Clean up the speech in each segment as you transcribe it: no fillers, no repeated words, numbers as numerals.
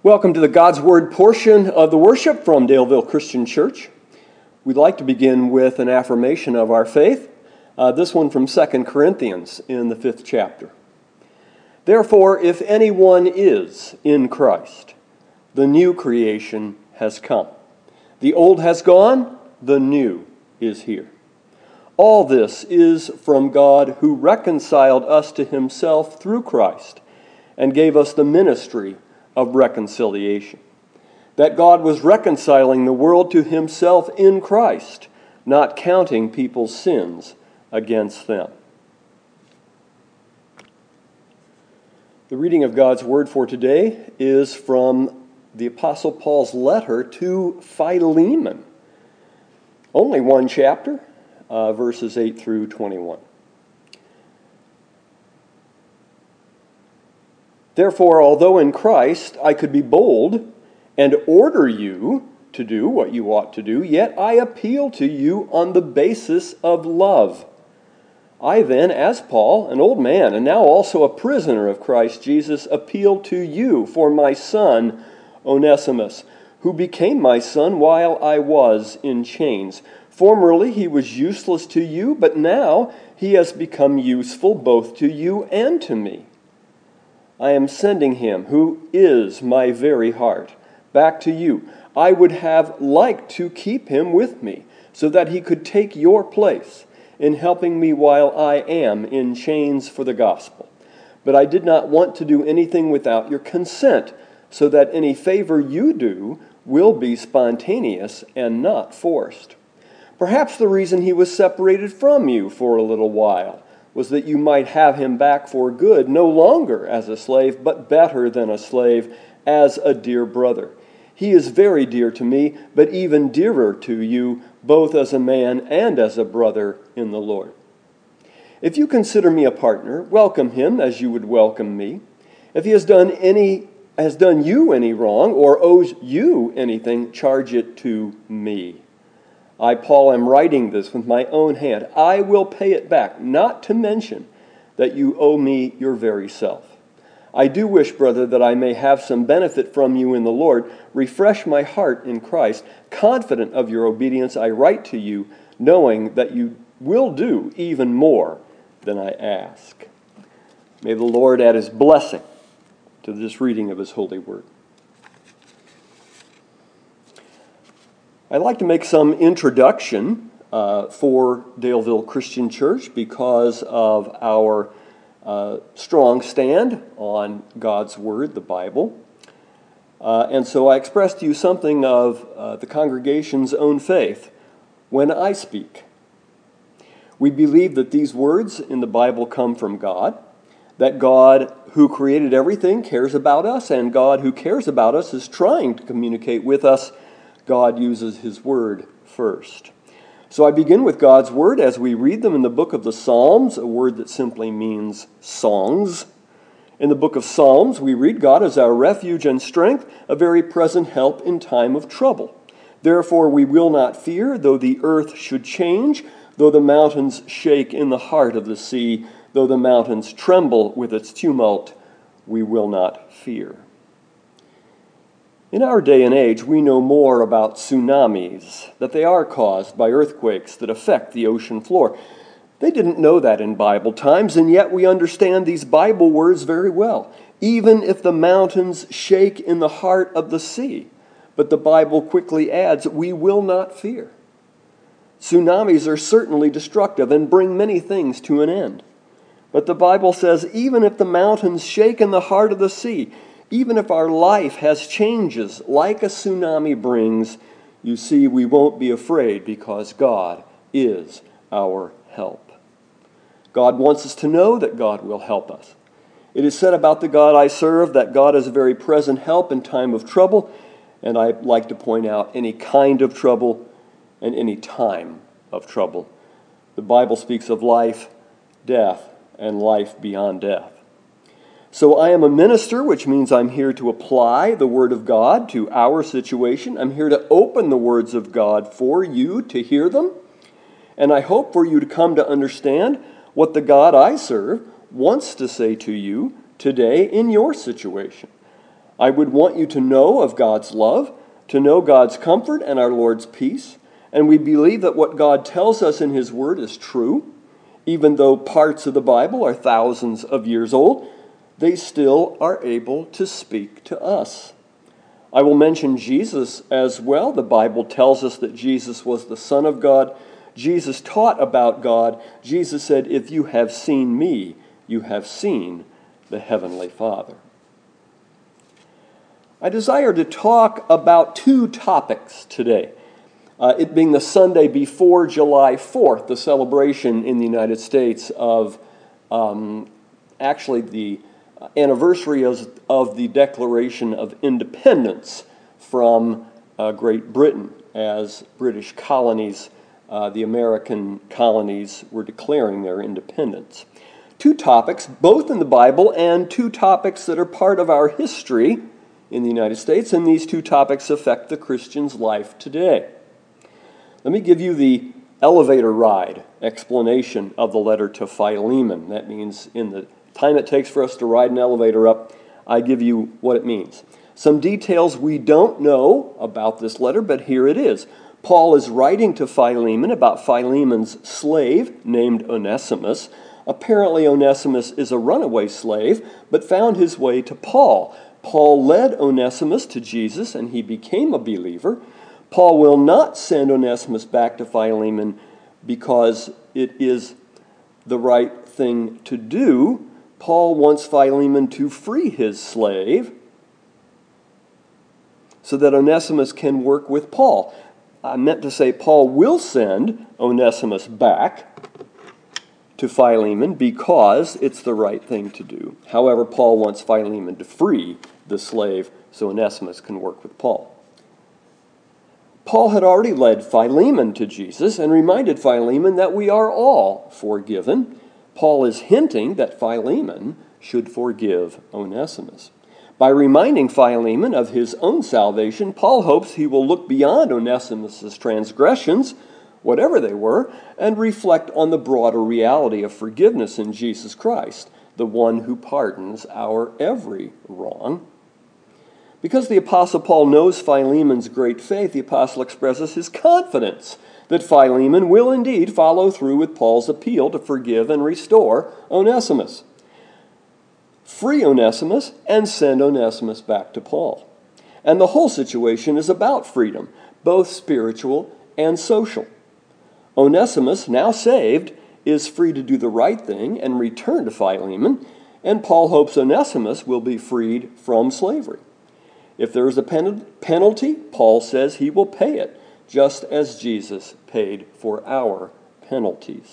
Welcome to the God's Word portion of the worship from Daleville Christian Church. We'd like to begin with an affirmation of our faith, this one from 2 Corinthians in the 5th chapter. Therefore, if anyone is in Christ, the new creation has come. The old has gone, the new is here. All this is from God who reconciled us to himself through Christ and gave us the ministry of reconciliation. That God was reconciling the world to himself in Christ, not counting people's sins against them. The reading of God's Word for today is from the Apostle Paul's letter to Philemon. Only one chapter, verses 8 through 21. Therefore, although in Christ I could be bold and order you to do what you ought to do, yet I appeal to you on the basis of love. I then, as Paul, an old man, and now also a prisoner of Christ Jesus, appeal to you for my son, Onesimus, who became my son while I was in chains. Formerly he was useless to you, but now he has become useful both to you and to me. I am sending him, who is my very heart, back to you. I would have liked to keep him with me, so that he could take your place in helping me while I am in chains for the gospel. But I did not want to do anything without your consent, so that any favor you do will be spontaneous and not forced. Perhaps the reason he was separated from you for a little while was that you might have him back for good, no longer as a slave, but better than a slave, as a dear brother. He is very dear to me, but even dearer to you, both as a man and as a brother in the Lord. If you consider me a partner, welcome him as you would welcome me. If he has done you any wrong or owes you anything, charge it to me. I, Paul, am writing this with my own hand. I will pay it back, not to mention that you owe me your very self. I do wish, brother, that I may have some benefit from you in the Lord. Refresh my heart in Christ. Confident of your obedience, I write to you, knowing that you will do even more than I ask. May the Lord add his blessing to this reading of his holy word. I'd like to make some introduction for Daleville Christian Church because of our strong stand on God's Word, the Bible. And so I express to you something of the congregation's own faith when I speak. We believe that these words in the Bible come from God, that God who created everything cares about us, and God who cares about us is trying to communicate with us. God uses his word first. So I begin with God's word as we read them in the book of the Psalms, a word that simply means songs. In the book of Psalms, we read, God is our refuge and strength, a very present help in time of trouble. Therefore we will not fear, though the earth should change, though the mountains shake in the heart of the sea, though the mountains tremble with its tumult, we will not fear. In our day and age, we know more about tsunamis, that they are caused by earthquakes that affect the ocean floor. They didn't know that in Bible times, and yet we understand these Bible words very well. Even if the mountains shake in the heart of the sea, but the Bible quickly adds, we will not fear. Tsunamis are certainly destructive and bring many things to an end. But the Bible says, even if the mountains shake in the heart of the sea, even if our life has changes like a tsunami brings, you see, we won't be afraid because God is our help. God wants us to know that God will help us. It is said about the God I serve that God is a very present help in time of trouble, and I like to point out any kind of trouble and any time of trouble. The Bible speaks of life, death, and life beyond death. So I am a minister, which means I'm here to apply the Word of God to our situation. I'm here to open the words of God for you to hear them. And I hope for you to come to understand what the God I serve wants to say to you today in your situation. I would want you to know of God's love, to know God's comfort and our Lord's peace, and we believe that what God tells us in His Word is true. Even though parts of the Bible are thousands of years old, they still are able to speak to us. I will mention Jesus as well. The Bible tells us that Jesus was the Son of God. Jesus taught about God. Jesus said, "If you have seen me, you have seen the Heavenly Father." I desire to talk about two topics today. It being the Sunday before July 4th, the celebration in the United States of actually the anniversary of the Declaration of Independence from Great Britain, as British colonies, the American colonies, were declaring their independence. Two topics, both in the Bible, and two topics that are part of our history in the United States, and these two topics affect the Christian's life today. Let me give you the elevator ride explanation of the letter to Philemon. That means in the time it takes for us to ride an elevator up, I give you what it means. Some details we don't know about this letter, but here it is. Paul is writing to Philemon about Philemon's slave named Onesimus. Apparently Onesimus is a runaway slave, but found his way to Paul. Paul led Onesimus to Jesus, and he became a believer. Paul will not send Onesimus back to Philemon because it is the right thing to do. Paul wants Philemon to free his slave so that Onesimus can work with Paul. I meant to say Paul will send Onesimus back to Philemon because it's the right thing to do. However, Paul wants Philemon to free the slave so Onesimus can work with Paul. Paul had already led Philemon to Jesus and reminded Philemon that we are all forgiven. Paul is hinting that Philemon should forgive Onesimus. By reminding Philemon of his own salvation, Paul hopes he will look beyond Onesimus' transgressions, whatever they were, and reflect on the broader reality of forgiveness in Jesus Christ, the one who pardons our every wrong. Because the Apostle Paul knows Philemon's great faith, the Apostle expresses his confidence that Philemon will indeed follow through with Paul's appeal to forgive and restore Onesimus. Free Onesimus and send Onesimus back to Paul. And the whole situation is about freedom, both spiritual and social. Onesimus, now saved, is free to do the right thing and return to Philemon, and Paul hopes Onesimus will be freed from slavery. If there is a penalty, Paul says he will pay it, just as Jesus paid for our penalties.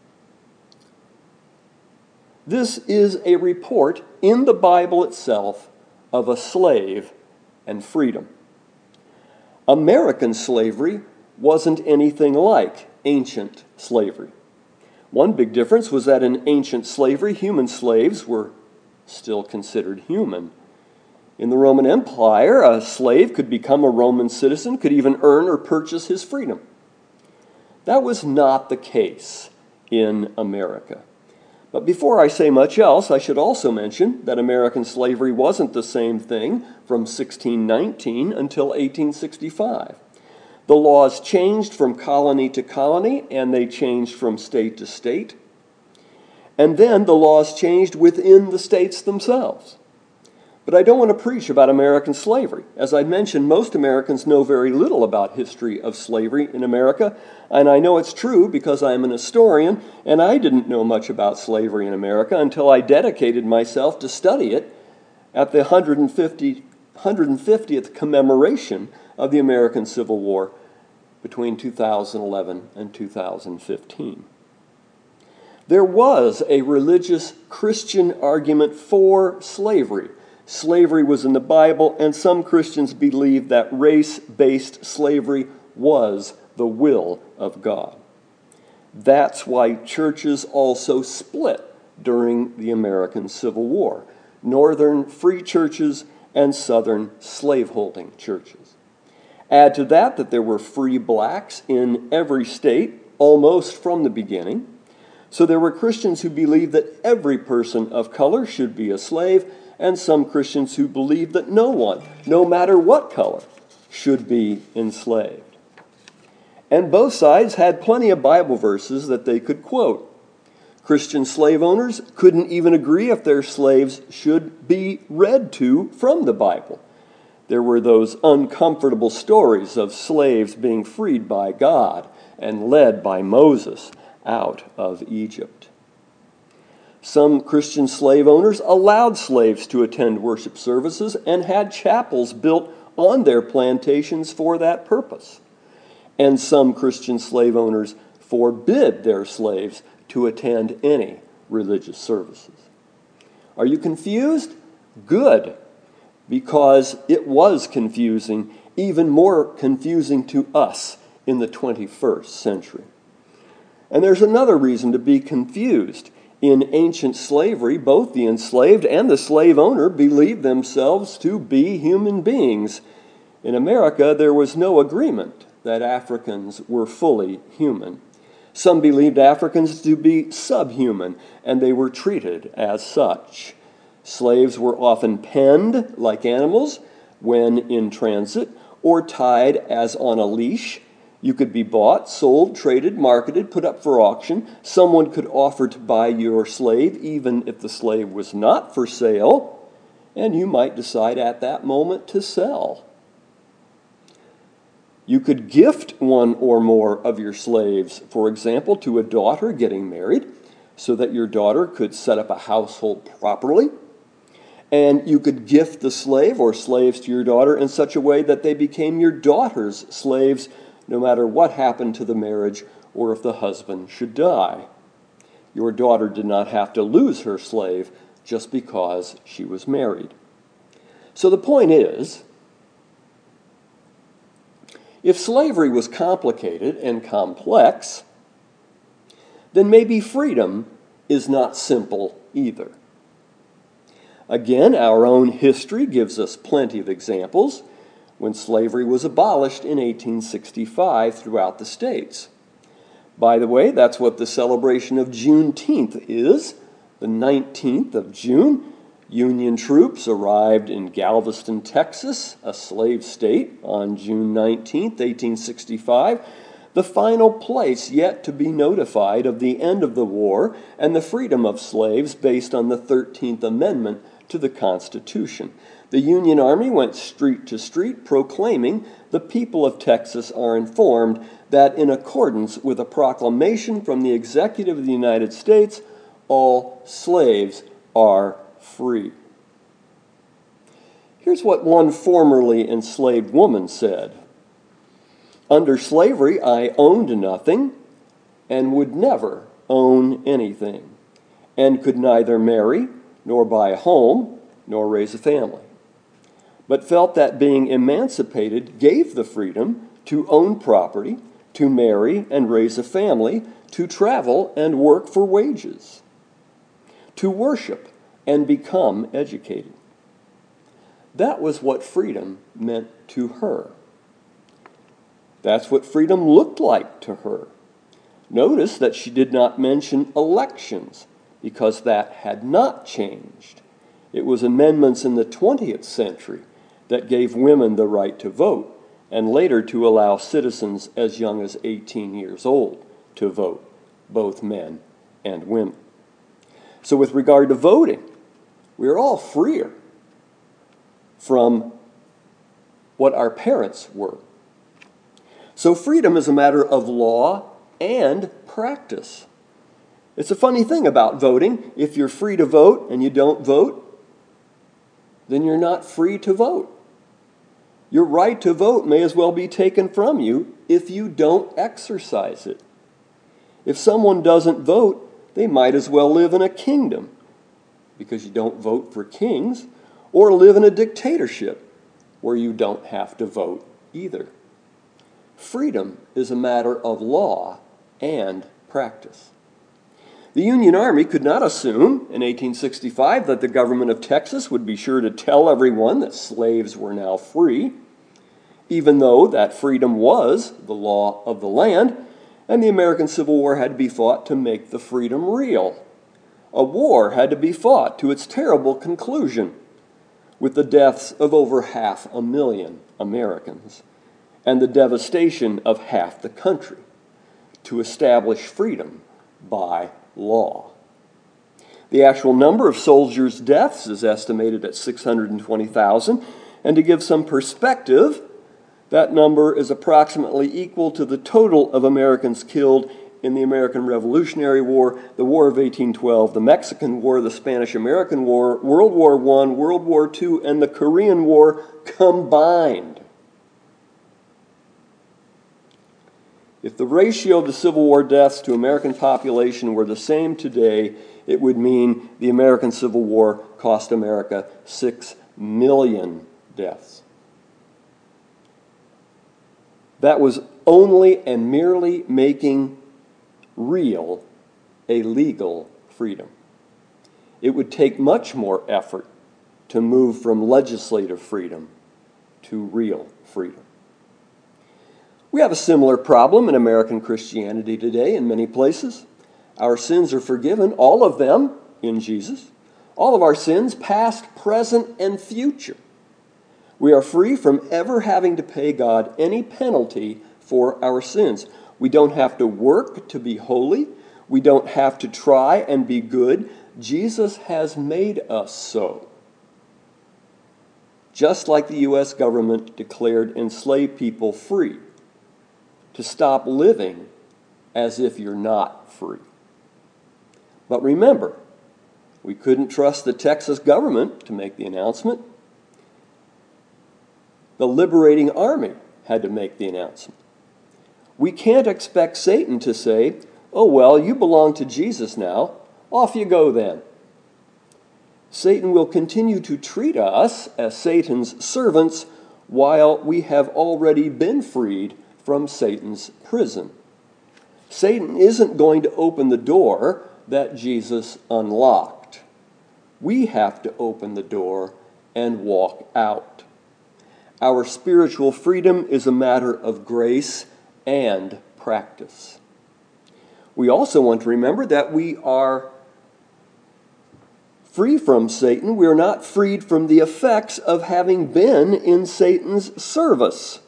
This is a report in the Bible itself of a slave and freedom. American slavery wasn't anything like ancient slavery. One big difference was that in ancient slavery, human slaves were still considered human. In the Roman Empire, a slave could become a Roman citizen, could even earn or purchase his freedom. That was not the case in America. But before I say much else, I should also mention that American slavery wasn't the same thing from 1619 until 1865. The laws changed from colony to colony, and they changed from state to state. And then the laws changed within the states themselves. But I don't want to preach about American slavery. As I mentioned, most Americans know very little about history of slavery in America, and I know it's true because I am an historian, and I didn't know much about slavery in America until I dedicated myself to study it at the 150th commemoration of the American Civil War between 2011 and 2015. There was a religious Christian argument for slavery. Slavery was in the Bible, and some Christians believe that race-based slavery was the will of God. That's why churches also split during the American Civil War. Northern free churches and southern slaveholding churches. Add to that there were free blacks in every state, almost from the beginning. So there were Christians who believed that every person of color should be a slave, and some Christians who believed that no one, no matter what color, should be enslaved. And both sides had plenty of Bible verses that they could quote. Christian slave owners couldn't even agree if their slaves should be read to from the Bible. There were those uncomfortable stories of slaves being freed by God and led by Moses out of Egypt. Some Christian slave owners allowed slaves to attend worship services and had chapels built on their plantations for that purpose. And some Christian slave owners forbid their slaves to attend any religious services. Are you confused? Good, because it was confusing, even more confusing to us in the 21st century. And there's another reason to be confused. In ancient slavery, both the enslaved and the slave owner believed themselves to be human beings. In America, there was no agreement that Africans were fully human. Some believed Africans to be subhuman, and they were treated as such. Slaves were often penned like animals when in transit, or tied as on a leash. You could be bought, sold, traded, marketed, put up for auction. Someone could offer to buy your slave, even if the slave was not for sale, and you might decide at that moment to sell. You could gift one or more of your slaves, for example, to a daughter getting married, so that your daughter could set up a household properly. And you could gift the slave or slaves to your daughter in such a way that they became your daughter's slaves, no matter what happened to the marriage or if the husband should die. Your daughter did not have to lose her slave just because she was married. So the point is, if slavery was complicated and complex, then maybe freedom is not simple either. Again, our own history gives us plenty of examples when slavery was abolished in 1865 throughout the states. By the way, that's what the celebration of Juneteenth is. The 19th of June, Union troops arrived in Galveston, Texas, a slave state, on June 19, 1865, the final place yet to be notified of the end of the war and the freedom of slaves based on the 13th Amendment to the Constitution. The Union Army went street to street proclaiming, "The people of Texas are informed that in accordance with a proclamation from the Executive of the United States, all slaves are free." Here's what one formerly enslaved woman said: "Under slavery, I owned nothing and would never own anything, and could neither marry nor buy a home nor raise a family, but felt that being emancipated gave the freedom to own property, to marry and raise a family, to travel and work for wages, to worship and become educated." That was what freedom meant to her. That's what freedom looked like to her. Notice that she did not mention elections, because that had not changed. It was amendments in the 20th century that gave women the right to vote, and later to allow citizens as young as 18 years old to vote, both men and women. So with regard to voting, we are all freer from what our parents were. So freedom is a matter of law and practice. It's a funny thing about voting. If you're free to vote and you don't vote, then you're not free to vote. Your right to vote may as well be taken from you if you don't exercise it. If someone doesn't vote, they might as well live in a kingdom, because you don't vote for kings, or live in a dictatorship where you don't have to vote either. Freedom is a matter of law and practice. The Union Army could not assume in 1865 that the government of Texas would be sure to tell everyone that slaves were now free, even though that freedom was the law of the land, and the American Civil War had to be fought to make the freedom real. A war had to be fought to its terrible conclusion. with the deaths of over 500,000 Americans and the devastation of half the country to establish freedom by law. The actual number of soldiers' deaths is estimated at 620,000, and to give some perspective, that number is approximately equal to the total of Americans killed in the American Revolutionary War, the War of 1812, the Mexican War, the Spanish-American War, World War I, World War II, and the Korean War combined. If the ratio of the Civil War deaths to American population were the same today, it would mean the American Civil War cost America 6 million deaths. That was only and merely making real a legal freedom. It would take much more effort to move from legislative freedom to real freedom. We have a similar problem in American Christianity today in many places. Our sins are forgiven, all of them in Jesus. All of our sins, past, present, and future. We are free from ever having to pay God any penalty for our sins. We don't have to work to be holy. We don't have to try and be good. Jesus has made us so. Just like the U.S. government declared enslaved people free, to stop living as if you're not free. But remember, we couldn't trust the Texas government to make the announcement. The liberating army had to make the announcement. We can't expect Satan to say, "Oh, well, you belong to Jesus now. Off you go then." Satan will continue to treat us as Satan's servants while we have already been freed from Satan's prison. Satan isn't going to open the door that Jesus unlocked. We have to open the door and walk out. Our spiritual freedom is a matter of grace and practice. We also want to remember that we are free from Satan. We are not freed from the effects of having been in Satan's service.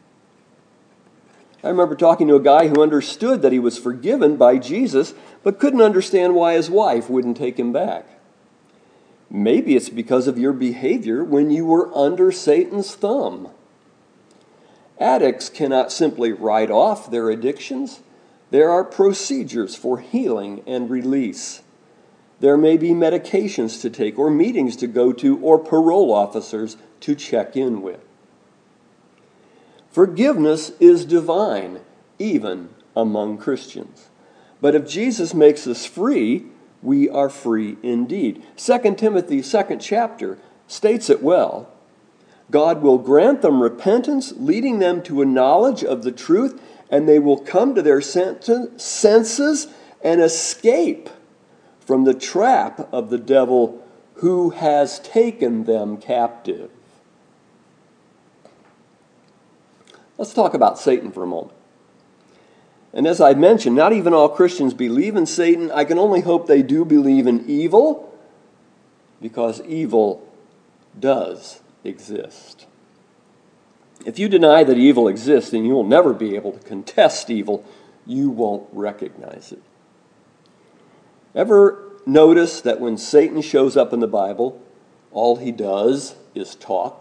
I remember talking to a guy who understood that he was forgiven by Jesus, but couldn't understand why his wife wouldn't take him back. Maybe it's because of your behavior when you were under Satan's thumb. Addicts cannot simply write off their addictions. There are procedures for healing and release. There may be medications to take, or meetings to go to, or parole officers to check in with. Forgiveness is divine, even among Christians. But if Jesus makes us free, we are free indeed. 2 Timothy, 2nd chapter, states it well. God will grant them repentance, leading them to a knowledge of the truth, and they will come to their senses and escape from the trap of the devil who has taken them captive. Let's talk about Satan for a moment. And as I mentioned, not even all Christians believe in Satan. I can only hope they do believe in evil, because evil does exist. If you deny that evil exists, then you will never be able to contest evil. You won't recognize it. Ever notice that when Satan shows up in the Bible, all he does is talk?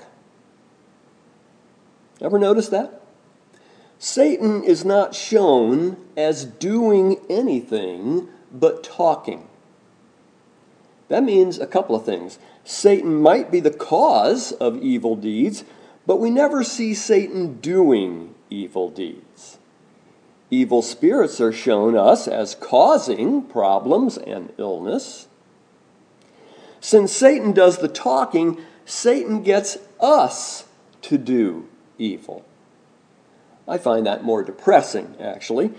Ever notice that? Satan is not shown as doing anything but talking. That means a couple of things. Satan might be the cause of evil deeds, but we never see Satan doing evil deeds. Evil spirits are shown us as causing problems and illness. Since Satan does the talking, Satan gets us to do evil. I find that more depressing, actually.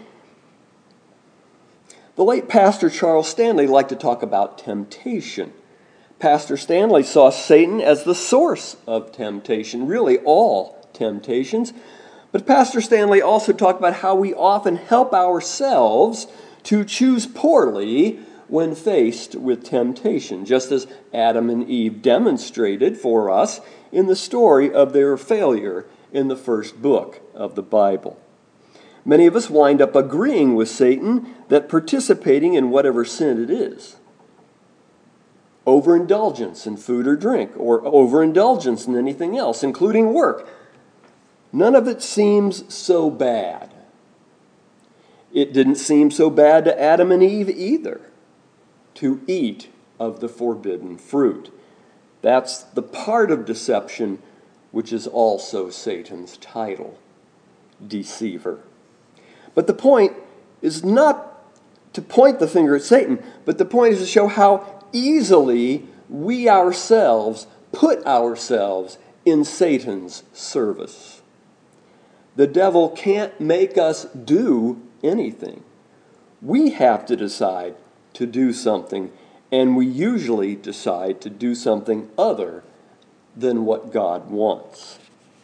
The late Pastor Charles Stanley liked to talk about temptation. Pastor Stanley saw Satan as the source of temptation, really all temptations. But Pastor Stanley also talked about how we often help ourselves to choose poorly when faced with temptation, just as Adam and Eve demonstrated for us in the story of their failure in the first book of the Bible. Many of us wind up agreeing with Satan that participating in whatever sin it is, overindulgence in food or drink, or overindulgence in anything else, including work, none of it seems so bad. It didn't seem so bad to Adam and Eve either to eat of the forbidden fruit. That's the part of deception which is also Satan's title, deceiver. But the point is not to point the finger at Satan, but the point is to show how easily we ourselves put ourselves in Satan's service. The devil can't make us do anything. We have to decide to do something, and we usually decide to do something other than what God wants.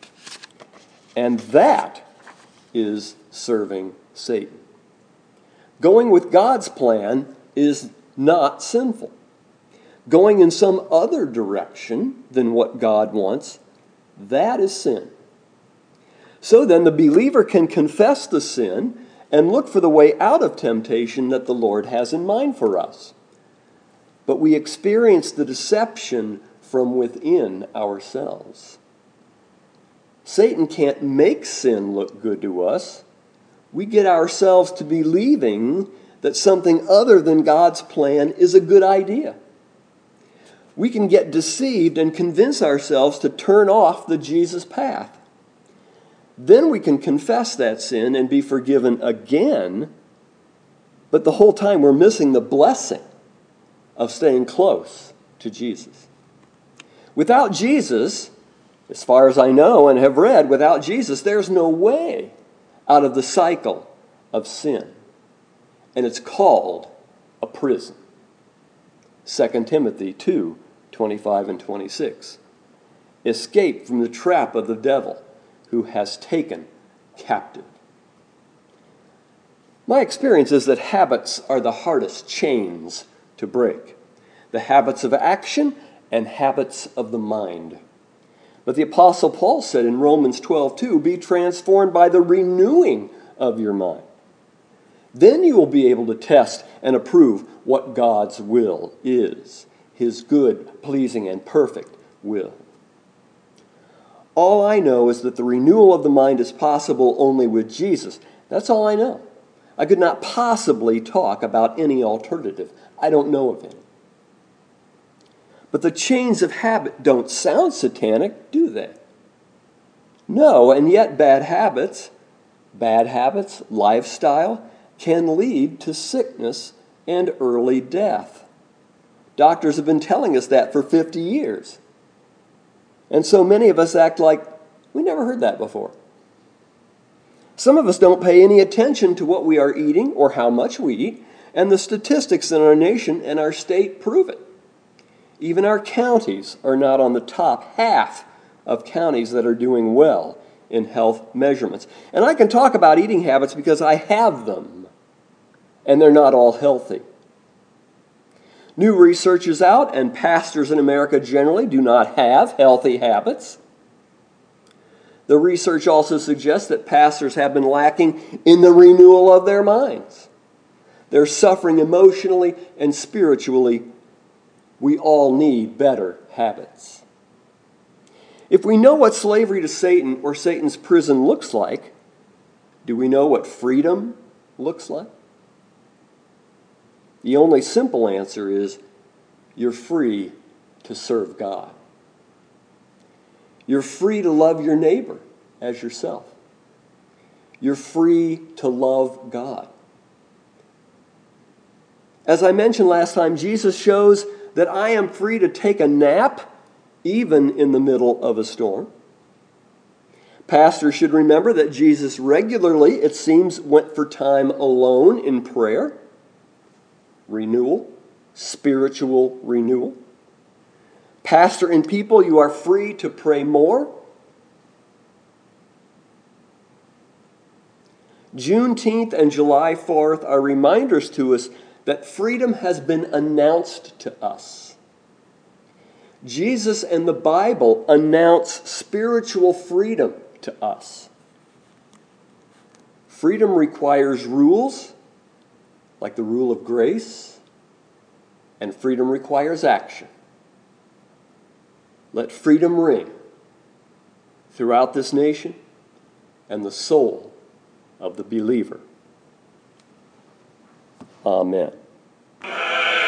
And that is serving Satan. Going with God's plan is not sinful. Going in some other direction than what God wants, that is sin. So then the believer can confess the sin and look for the way out of temptation that the Lord has in mind for us. But we experience the deception from within ourselves. Satan can't make sin look good to us. We get ourselves to believing that something other than God's plan is a good idea. We can get deceived and convince ourselves to turn off the Jesus path. Then we can confess that sin and be forgiven again, but the whole time we're missing the blessing of staying close to Jesus. Without Jesus, as far as I know and have read, without Jesus, there's no way out of the cycle of sin. And it's called a prison. 2 Timothy 2:25 and 26. Escape from the trap of the devil who has taken captive. My experience is that habits are the hardest chains to break. The habits of action and habits of the mind. But the Apostle Paul said in Romans 12:2, be transformed by the renewing of your mind. Then you will be able to test and approve what God's will is, his good, pleasing, and perfect will. All I know is that the renewal of the mind is possible only with Jesus. That's all I know. I could not possibly talk about any alternative. I don't know of any. But the chains of habit don't sound satanic, do they? No, and yet bad habits, lifestyle, can lead to sickness and early death. Doctors have been telling us that for 50 years. And so many of us act like we never heard that before. Some of us don't pay any attention to what we are eating or how much we eat, and the statistics in our nation and our state prove it. Even our counties are not on the top half of counties that are doing well in health measurements. And I can talk about eating habits because I have them, and they're not all healthy. New research is out, and pastors in America generally do not have healthy habits. The research also suggests that pastors have been lacking in the renewal of their minds. They're suffering emotionally and spiritually. We all need better habits. If we know what slavery to Satan or Satan's prison looks like, do we know what freedom looks like? The only simple answer is you're free to serve God. You're free to love your neighbor as yourself. You're free to love God. As I mentioned last time, Jesus shows that I am free to take a nap even in the middle of a storm. Pastors should remember that Jesus regularly, it seems, went for time alone in prayer. Renewal, spiritual renewal. Pastor and people, you are free to pray more. Juneteenth and July 4th are reminders to us that freedom has been announced to us. Jesus and the Bible announce spiritual freedom to us. Freedom requires rules, like the rule of grace, and freedom requires action. Let freedom ring throughout this nation and the soul of the believer. Amen.